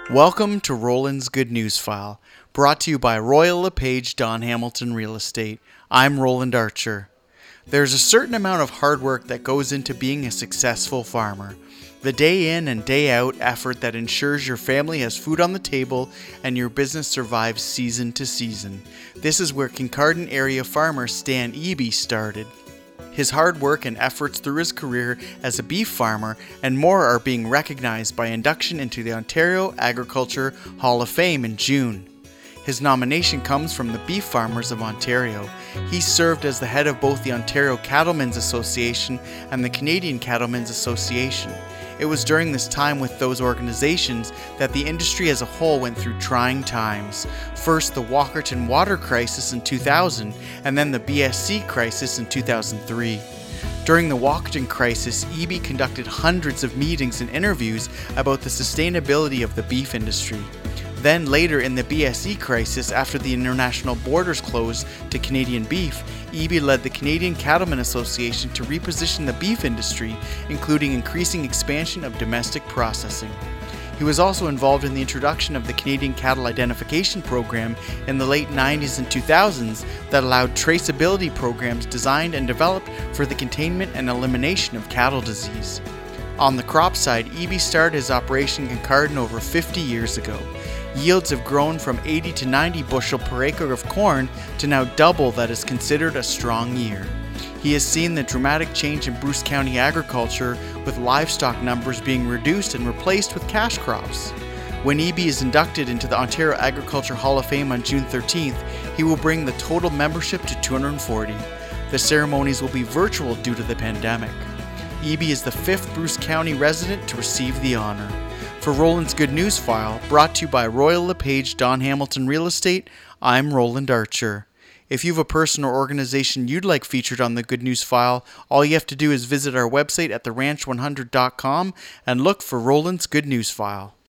Welcome to Roland's Good News File, brought to you by Royal LePage Don Hamilton Real Estate. I'm Roland Archer. There's a certain amount of hard work that goes into being a successful farmer. The day in and day out effort that ensures your family has food on the table and your business survives season to season. This is where Kincardine area farmer Stan Eby started. His hard work and efforts through his career as a beef farmer and more are being recognized by induction into the Ontario Agriculture Hall of Fame in June. His nomination comes from the Beef Farmers of Ontario. He served as the head of both the Ontario Cattlemen's Association and the Canadian Cattlemen's Association. It was during this time with those organizations that the industry as a whole went through trying times. First, the Walkerton water crisis in 2000, and then the BSC crisis in 2003. During the Walkerton crisis, Eby conducted hundreds of meetings and interviews about the sustainability of the beef industry. Then later in the BSE crisis, after the international borders closed to Canadian beef, Eby led the Canadian Cattlemen Association to reposition the beef industry, including increasing expansion of domestic processing. He was also involved in the introduction of the Canadian Cattle Identification Program in the late 90s and 2000s that allowed traceability programs designed and developed for the containment and elimination of cattle disease. On the crop side, Eby started his operation in Kincardine over 50 years ago. Yields have grown from 80 to 90 bushel per acre of corn to now double that is considered a strong year. He has seen the dramatic change in Bruce County agriculture, with livestock numbers being reduced and replaced with cash crops. When Eby is inducted into the Ontario Agriculture Hall of Fame on June 13th, he will bring the total membership to 240. The ceremonies will be virtual due to the pandemic. Eby is the 5th Bruce County resident to receive the honor. For Roland's Good News File, brought to you by Royal LePage Don Hamilton Real Estate, I'm Roland Archer. If you have a person or organization you'd like featured on the Good News File, all you have to do is visit our website at theranch100.com and look for Roland's Good News File.